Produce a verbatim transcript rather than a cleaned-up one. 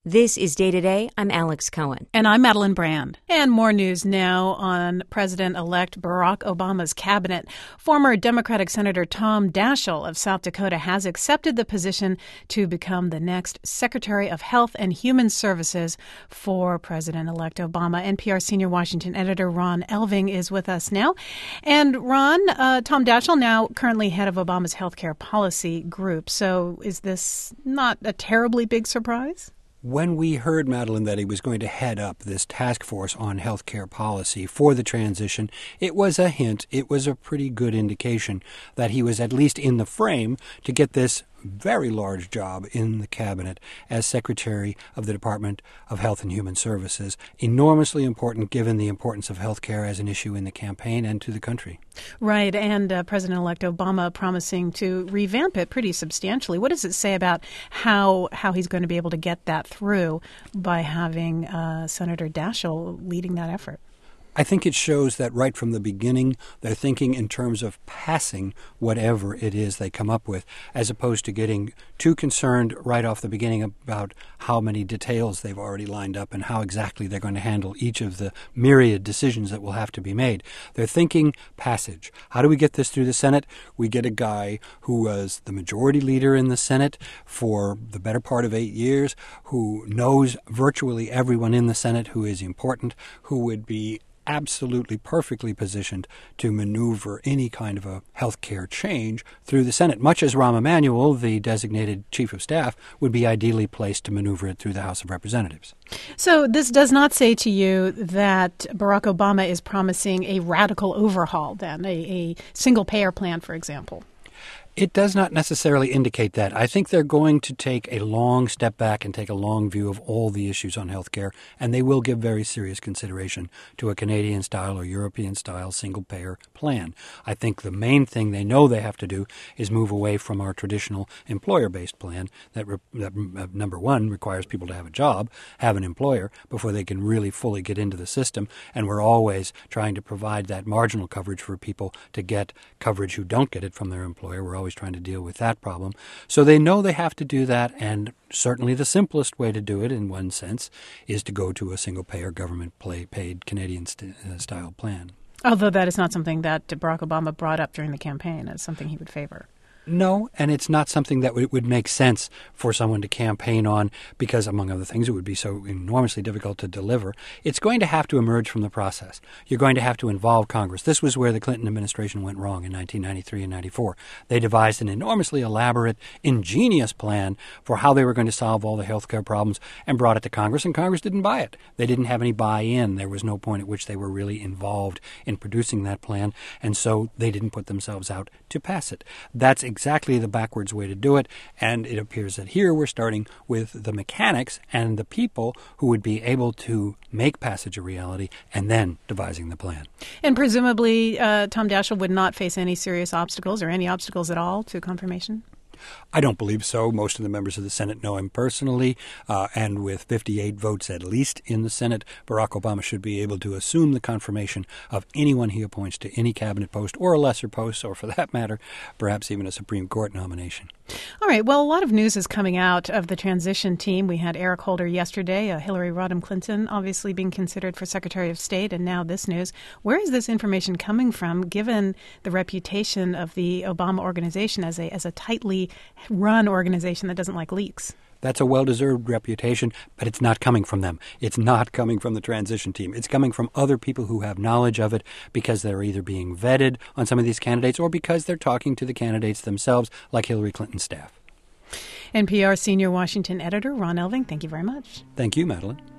This is Day to Day. I'm Alex Cohen. And I'm Madeline Brand. And more news now on President-elect Barack Obama's cabinet. Former Democratic Senator Tom Daschle of South Dakota has accepted the position to become the next Secretary of Health and Human Services for President-elect Obama. N P R senior Washington editor Ron Elving is with us now. And Ron, uh, Tom Daschle, now currently head of Obama's healthcare policy group. So is this not a terribly big surprise? When we heard, Madeline, that he was going to head up this task force on healthcare policy for the transition, it was a hint, it was a pretty good indication that he was at least in the frame to get this very large job in the cabinet as Secretary of the Department of Health and Human Services. Enormously important given the importance of health care as an issue in the campaign and to the country. Right, and uh, President-elect Obama promising to revamp it pretty substantially. What does it say about how how he's going to be able to get that through by having uh, Senator Daschle leading that effort? I think it shows that right from the beginning, they're thinking in terms of passing whatever it is they come up with, as opposed to getting too concerned right off the beginning about how many details they've already lined up and how exactly they're going to handle each of the myriad decisions that will have to be made. They're thinking passage. How do we get this through the Senate? We get a guy who was the majority leader in the Senate for the better part of eight years, who knows virtually everyone in the Senate who is important, who would be absolutely perfectly positioned to maneuver any kind of a healthcare change through the Senate, much as Rahm Emanuel, the designated chief of staff, would be ideally placed to maneuver it through the House of Representatives. So this does not say to you that Barack Obama is promising a radical overhaul, then, a, a single-payer plan, for example. It does not necessarily indicate that. I think they're going to take a long step back and take a long view of all the issues on health care, and they will give very serious consideration to a Canadian-style or European-style single-payer plan. I think the main thing they know they have to do is move away from our traditional employer-based plan that, re- that uh, number one, requires people to have a job, have an employer, before they can really fully get into the system, and we're always trying to provide that marginal coverage for people to get coverage who don't get it from their employer. We're always trying to deal with that problem. So they know they have to do that, and certainly the simplest way to do it, in one sense, is to go to a single-payer, government-paid Canadian-style plan. Although that is not something that Barack Obama brought up during the campaign as something he would favor. No, and it's not something that w- would make sense for someone to campaign on because, among other things, it would be so enormously difficult to deliver. It's going to have to emerge from the process. You're going to have to involve Congress. This was where the Clinton administration went wrong in nineteen ninety-three and ninety-four. They devised an enormously elaborate, ingenious plan for how they were going to solve all the health care problems and brought it to Congress, and Congress didn't buy it. They didn't have any buy-in. There was no point at which they were really involved in producing that plan, and so they didn't put themselves out to pass it. That's exactly the backwards way to do it, and it appears that here we're starting with the mechanics and the people who would be able to make passage a reality and then devising the plan. And presumably uh, Tom Daschle would not face any serious obstacles or any obstacles at all to confirmation? I don't believe so. Most of the members of the Senate know him personally, uh, and with fifty-eight votes at least in the Senate, Barack Obama should be able to assume the confirmation of anyone he appoints to any cabinet post or a lesser post, or for that matter, perhaps even a Supreme Court nomination. All right. Well, a lot of news is coming out of the transition team. We had Eric Holder yesterday, uh, Hillary Rodham Clinton obviously being considered for Secretary of State, and now this news. Where is this information coming from, given the reputation of the Obama organization as a as a tightly run organization that doesn't like leaks? That's a well-deserved reputation, but it's not coming from them. It's not coming from the transition team. It's coming from other people who have knowledge of it because they're either being vetted on some of these candidates or because they're talking to the candidates themselves, like Hillary Clinton's staff. N P R senior Washington editor Ron Elving, thank you very much. Thank you, Madeline.